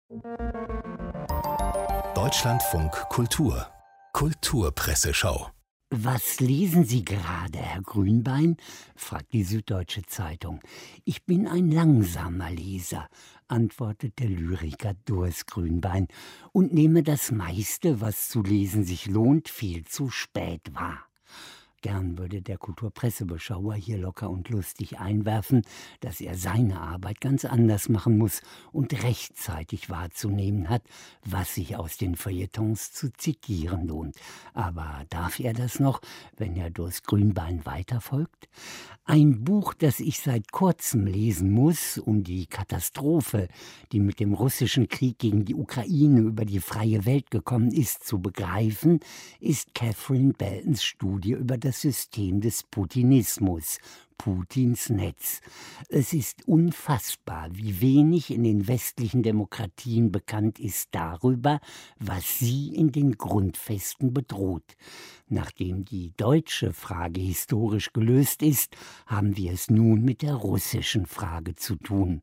Deutschlandfunk Kultur Kulturpresseschau. »Was lesen Sie gerade, Herr Grünbein?« fragt die Süddeutsche Zeitung. »Ich bin ein langsamer Leser«, antwortet der Lyriker Doris Grünbein und nehme das meiste, was zu lesen sich lohnt, viel zu spät wahr. Gern würde der Kulturpressebeschauer hier locker und lustig einwerfen, dass er seine Arbeit ganz anders machen muss und rechtzeitig wahrzunehmen hat, was sich aus den Feuilletons zu zitieren lohnt. Aber darf er das noch, wenn Herr Doris Grünbein weiterfolgt? Ein Buch, das ich seit kurzem lesen muss, um die Katastrophe, die mit dem russischen Krieg gegen die Ukraine über die freie Welt gekommen ist, zu begreifen, ist Catherine Beltons Studie über das System des Putinismus, Putins Netz. Es ist unfassbar, wie wenig in den westlichen Demokratien bekannt ist darüber, was sie in den Grundfesten bedroht. Nachdem die deutsche Frage historisch gelöst ist, haben wir es nun mit der russischen Frage zu tun.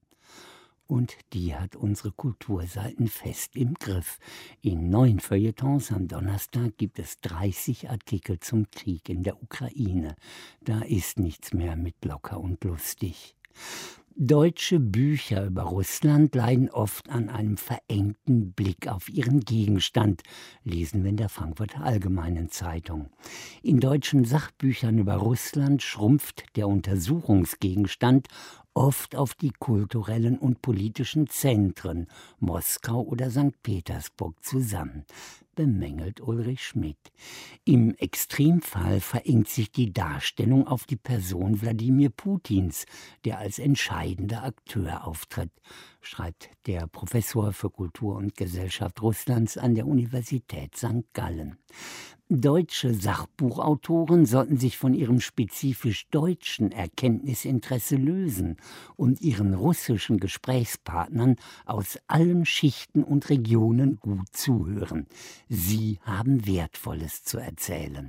Und die hat unsere Kulturseiten fest im Griff. In 9 Feuilletons am Donnerstag gibt es 30 Artikel zum Krieg in der Ukraine. Da ist nichts mehr mit locker und lustig. Deutsche Bücher über Russland leiden oft an einem verengten Blick auf ihren Gegenstand, lesen wir in der Frankfurter Allgemeinen Zeitung. In deutschen Sachbüchern über Russland schrumpft der Untersuchungsgegenstand oft auf die kulturellen und politischen Zentren Moskau oder St. Petersburg zusammen, bemängelt Ulrich Schmidt. Im Extremfall verengt sich die Darstellung auf die Person Wladimir Putins, der als entscheidender Akteur auftritt, schreibt der Professor für Kultur und Gesellschaft Russlands an der Universität St. Gallen. Deutsche Sachbuchautoren sollten sich von ihrem spezifisch deutschen Erkenntnisinteresse lösen und ihren russischen Gesprächspartnern aus allen Schichten und Regionen gut zuhören. Sie haben Wertvolles zu erzählen.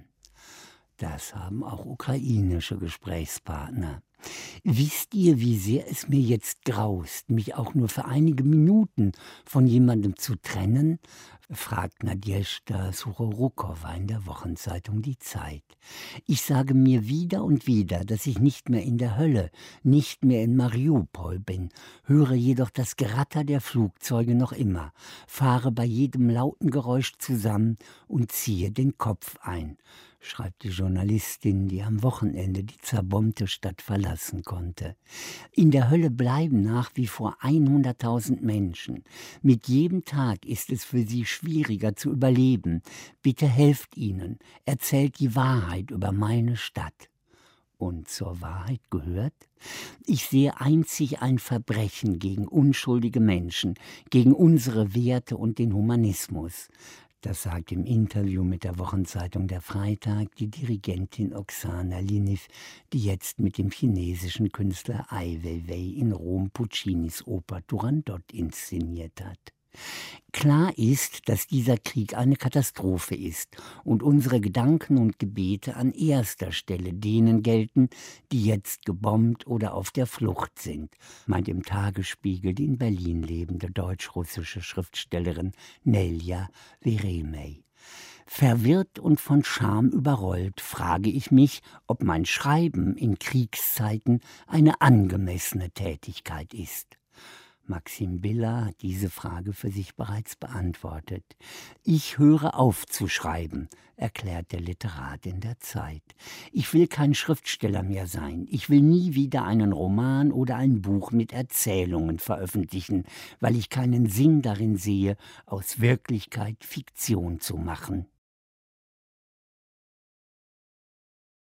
Das haben auch ukrainische Gesprächspartner. Wisst ihr, wie sehr es mir jetzt graust, mich auch nur für einige Minuten von jemandem zu trennen? Fragt Nadjezhda Suchorokowa in der Wochenzeitung Die Zeit. Ich sage mir wieder und wieder, dass ich nicht mehr in der Hölle, nicht mehr in Mariupol bin, höre jedoch das Geratter der Flugzeuge noch immer, fahre bei jedem lauten Geräusch zusammen und ziehe den Kopf ein, schreibt die Journalistin, die am Wochenende die zerbombte Stadt verlassen konnte. In der Hölle bleiben nach wie vor 100.000 Menschen. Mit jedem Tag ist es für sie schwieriger zu überleben. Bitte helft ihnen, erzählt die Wahrheit über meine Stadt. Und zur Wahrheit gehört? Ich sehe einzig ein Verbrechen gegen unschuldige Menschen, gegen unsere Werte und den Humanismus. Das sagt im Interview mit der Wochenzeitung Der Freitag die Dirigentin Oksana Liniw, die jetzt mit dem chinesischen Künstler Ai Weiwei in Rom Puccinis Oper Turandot inszeniert hat. Klar ist, dass dieser Krieg eine Katastrophe ist und unsere Gedanken und Gebete an erster Stelle denen gelten, die jetzt gebombt oder auf der Flucht sind, meint im Tagesspiegel die in Berlin lebende deutsch-russische Schriftstellerin Nelia Veremey. Verwirrt und von Scham überrollt, frage ich mich, ob mein Schreiben in Kriegszeiten eine angemessene Tätigkeit ist. Maxim Biller hat diese Frage für sich bereits beantwortet. Ich höre auf zu schreiben, erklärt der Literat in der Zeit. Ich will kein Schriftsteller mehr sein. Ich will nie wieder einen Roman oder ein Buch mit Erzählungen veröffentlichen, weil ich keinen Sinn darin sehe, aus Wirklichkeit Fiktion zu machen.